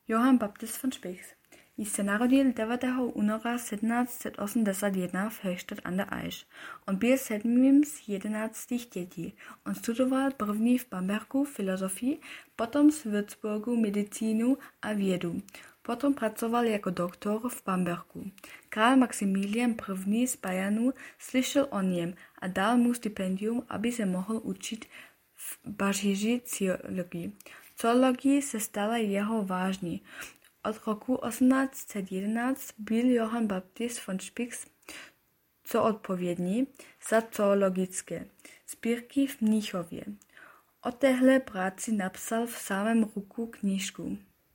Johann Baptist von Spix se narodil 9. února 1781 v Höchstadt an der Aisch. On byl sedmým z 11 dětí. On studoval první v Bambergu filozofii, potom v Würzburgu medicínu a vědu. Potom pracoval jako doktor v Bambergu. Král Maximilian I. z Bayernu slyšel o něm a dal mu stipendium, aby se mohl učit v Paříži zoologii. Zoologii se stala jeho vážní. Od roku 1811 byl Johann Baptist von Spix odpovědný za zoologické sbírky v Mnichově. O téhle práci napsal v samém roku knížku.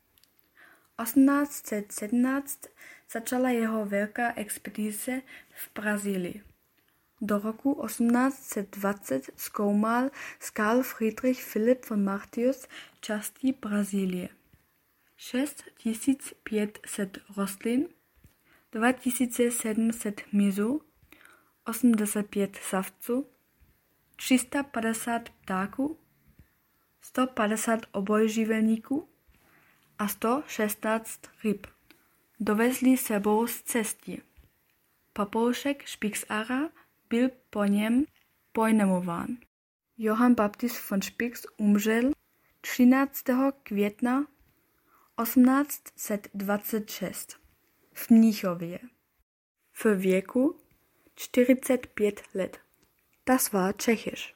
1817 začala jeho velká expedice v Brazílii. Do roku 1820 zkoumal Karl Friedrich Philipp von Martius části Brazílie. 6500 rostlin, 2700 hmyzu, 85 savců, 350 ptáků, 150 obojživelníků a 116 ryb dovezli sebou z cesty. Papoušek Spixara byl po něm pojmenován. Johann Baptist von Spix umřel 13. května 1826 v Mnichově v věku 45 let. Das war Tschechisch.